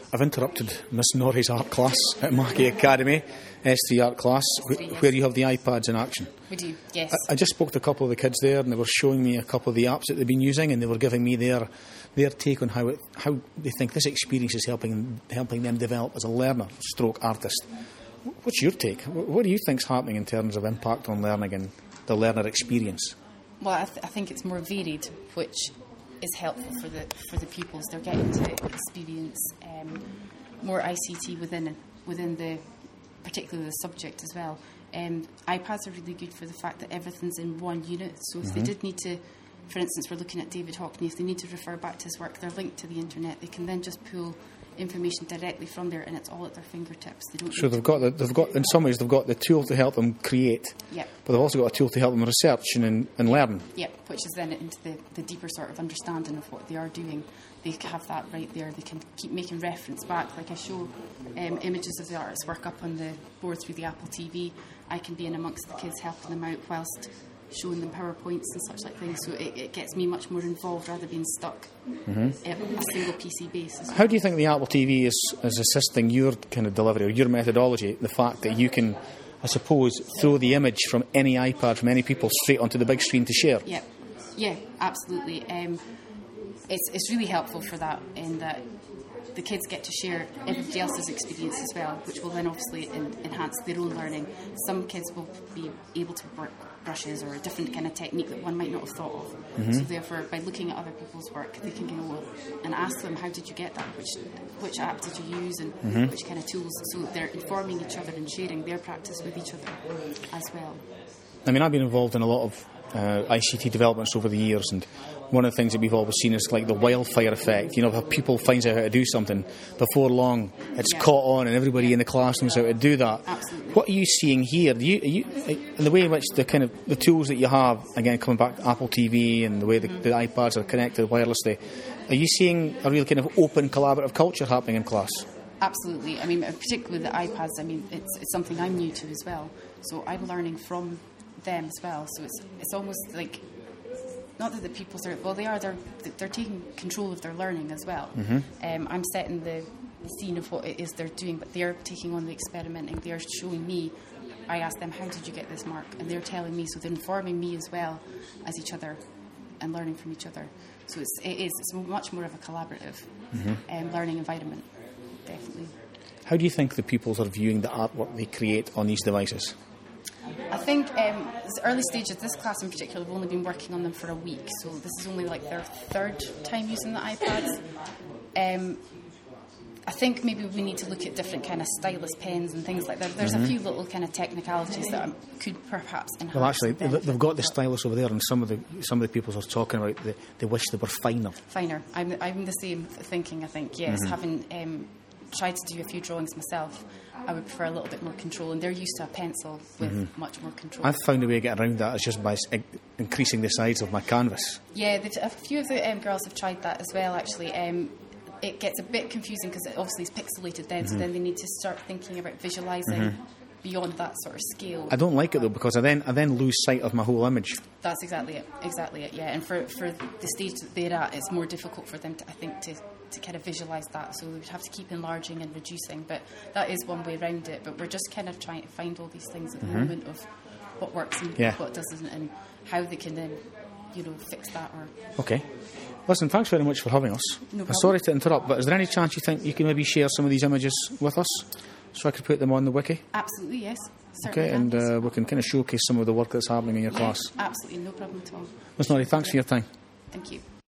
I've interrupted Miss Norrie's art class at Marquee Academy, S3 art class, where you have the iPads in action. We do, yes. I just spoke to a couple of the kids there, and they were showing me a couple of the apps that they've been using, and they were giving me their take on how they think this experience is helping them develop as a learner, stroke artist. What's your take? What do you think's happening in terms of impact on learning and the learner experience? Well, I think it's more varied, which is helpful for the pupils. They're getting to experience more ICT within the particularly the subject as well. iPads are really good for the fact that everything's in one unit. So if they did need to, for instance, we're looking at David Hockney, if they need to refer back to his work, they're linked to the internet. They can then just pull information directly from there, and it's all at their fingertips. They don't. So they've got in some ways they've got the tool to help them create. Yep. But they've also got a tool to help them research and learn. Yep, which is then into the deeper sort of understanding of what they are doing. They have that right there. They can keep making reference back. Like I show images of the artist's work up on the board through the Apple TV. I can be in amongst the kids helping them out whilst showing them PowerPoints and such like things, so it gets me much more involved rather than being stuck at a single PC base. How do you think the Apple TV is assisting your kind of delivery or your methodology? The fact that you can, I suppose, throw the image from any iPad from any people straight onto the big screen to share? Yeah, absolutely. It's really helpful for that, in that the kids get to share everybody else's experience as well, which will then obviously enhance their own learning. Some kids will be able to work brushes or a different kind of technique that one might not have thought of. So therefore, by looking at other people's work, they can go and ask them, how did you get that? Which app did you use, and which kind of tools? So they're informing each other and sharing their practice with each other as well. I mean, I've been involved in a lot of ICT developments over the years, and one of the things that we've always seen is like the wildfire effect. You know, if people finds out how to do something, before long it's caught on and everybody in the class knows how to do that. Absolutely. What are you seeing here? Are you in the way in which the tools that you have, again coming back to Apple TV and the way the iPads are connected wirelessly, are you seeing a real kind of open collaborative culture happening in class? Absolutely. I mean, particularly with the iPads, I mean, it's something I'm new to as well. So I'm learning from them as well. So it's almost like, not that the pupils are, well, they're taking control of their learning as well. I'm setting the scene of what it is they're doing, but they're taking on the experimenting. They're showing me. I ask them, how did you get this mark? And they're telling me, so they're informing me as well as each other and learning from each other. So it's much more of a collaborative learning environment, definitely. How do you think the pupils are viewing the artwork they create on these devices? I think it's early stages. This class in particular, have only been working on them for a week, so this is only like their third time using the iPads. I think maybe we need to look at different kind of stylus pens and things like that. There's a few little kind of technicalities that could perhaps enhance. Well, actually, they've got the stylus over there, and some of the pupils are talking about they wish they were finer. Finer. I'm the same thinking. I think yes, having tried to do a few drawings myself, I would prefer a little bit more control, and they're used to a pencil with much more control. I've found a way to get around that is just by increasing the size of my canvas. Yeah, a few of the girls have tried that as well, actually. It gets a bit confusing because it obviously is pixelated then, so then they need to start thinking about visualising beyond that sort of scale. I don't like it though, because I then lose sight of my whole image. That's exactly it, yeah. And for the stage that they're at, it's more difficult for them to, I think, to kind of visualise that, so we would have to keep enlarging and reducing, but that is one way around it. But we're just kind of trying to find all these things at the moment of what works and what doesn't, and how they can then, fix that. Okay. Listen, thanks very much for having us. No problem. I'm sorry to interrupt, but is there any chance you think you can maybe share some of these images with us so I could put them on the wiki? Absolutely, yes. Certainly. Okay, and we can kind of showcase some of the work that's happening in your class. Absolutely, no problem at all. Ms. Norrie, thanks for your time. Thank you.